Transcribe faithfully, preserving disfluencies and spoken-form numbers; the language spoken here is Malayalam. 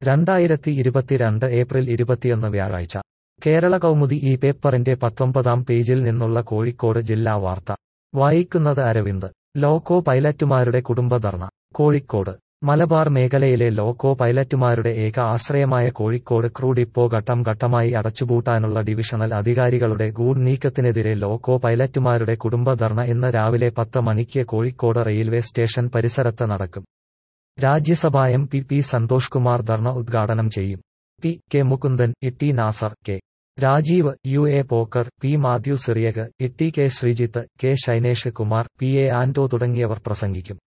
രണ്ടായിരത്തി ഇരുപത്തിരണ്ട് ഏപ്രിൽ ഇരുപത്തിയൊന്ന് വ്യാഴാഴ്ച കേരള കൗമുദി ഈ പേപ്പറിന്റെ പത്തൊമ്പതാം പേജിൽ നിന്നുള്ള കോഴിക്കോട് ജില്ലാ വാർത്ത വായിക്കുന്നത് അരവിന്ദ്. ലോക്കോ പൈലറ്റുമാരുടെ കുടുംബധർണ കോഴിക്കോട്. മലബാർ മേഖലയിലെ ലോക്കോ പൈലറ്റുമാരുടെ ഏക ആശ്രയമായ കോഴിക്കോട് ക്രൂ ഡിപ്പോ ഘട്ടം ഘട്ടമായി അടച്ചുപൂട്ടാനുള്ള ഡിവിഷണൽ അധികാരികളുടെ ഗൂഢനീക്കത്തിനെതിരെ ലോക്കോ പൈലറ്റുമാരുടെ കുടുംബധർണ ഇന്ന് രാവിലെ പത്ത് മണിക്ക് കോഴിക്കോട് റെയിൽവേ സ്റ്റേഷൻ പരിസരത്ത് നടക്കും. Rajya Sabha M P P Santhosh Kumar ധർണ ഉദ്ഘാടനം ചെയ്യും. P K Mukundan, Itty Nasar, K Rajeev, U A Pokker, P Mathew Cyriac, Itty K Sreejith, K Shainesh Kumar, P A Anto തുടങ്ങിയവർ പ്രസംഗിക്കും.